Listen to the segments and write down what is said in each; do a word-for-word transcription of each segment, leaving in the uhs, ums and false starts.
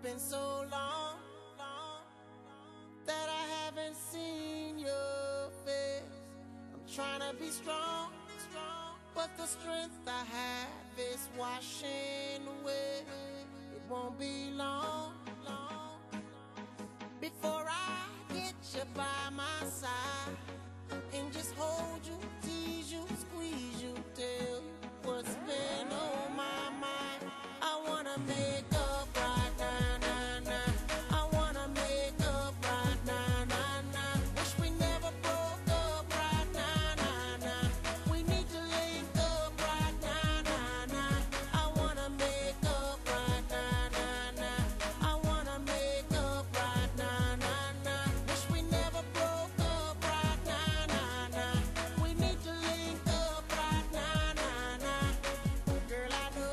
been so long, long that I haven't seen your face. I'm trying to be strong, strong, but the strength I have is washing away. It won't be long, long before I get you by my side and just hold you, tease you, squeeze you, tell you what's been on my mind. I wanna make up right now, now, now. I wanna make up right now, now, now. Wish we never broke up right now, now, now. We need to link up right now, now, now. I wanna make up right now, now, now. I wanna make up right now, now, now. Wish we never broke up right now, now, now. We need to link up right now, now, now. Girl, I know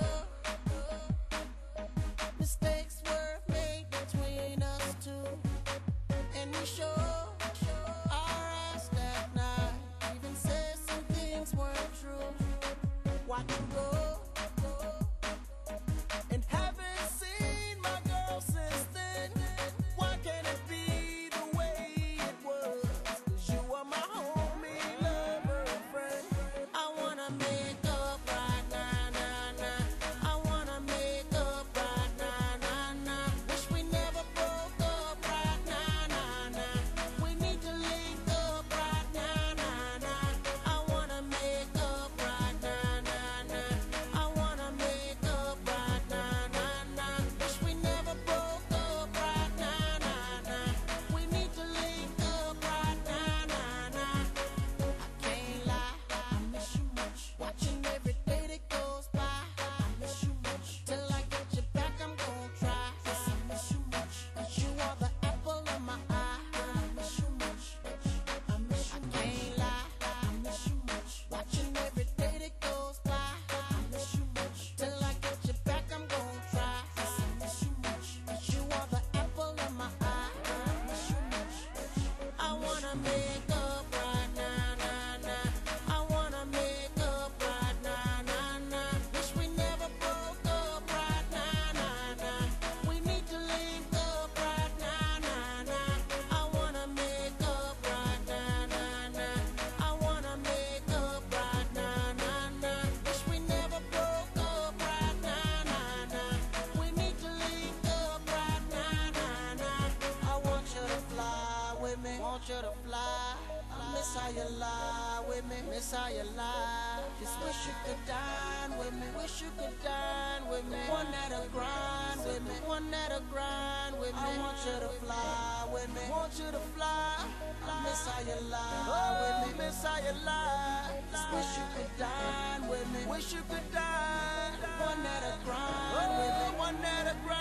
mistakes were made between us two, and we sure our ass that night even said some things weren't true. Watch you go, and haven't seen my girl since then. Why can't it be the way it was? 'Cause you are my homie, lover, and friend. I wanna make up right now, now, now. I wanna make up right now, now, now. Wish we never broke up right now, now, now. We need to link up right now, now, now. I wanna make up right now, now, now. I wanna make up right now, now, now. Wish we never broke up right now, now, now. We need to link up right now, now, now. I can't lie, I miss you much. Watching every day that goes by, I miss you much. Till I get you back, I'm gon' try. Yes, I miss you much. 'Cause you are the apple of my eye. I miss you much. I miss you much. I can't lie, I miss you much. Watching every day that goes by, I miss you much. Till I get you back, I'm gon' try. Yes, I miss you much. 'Cause you are the apple of my eye. I miss you much. I wanna make up right now, now, now. I wanna make up right now, now, now. Wish we never broke up right now, now, now. We need to link up right now, now, now. I wanna make up right now, now, now. I wanna make up right now, now, now. Wish we never broke up right now, now, now. We need to link up right now, now, now. I want you to fly with me, want you to fly. I miss how you lie with me, miss how you lie. Just wish you could dine with me, wish you could dine with me. One that'll grind with me, one that'll grind with me. I want you to fly with me, want you to fly. I miss how you lie with me, miss how you lie. Just wish you could dine with me, wish you could dine. One that'll grind with me, one that'll grind.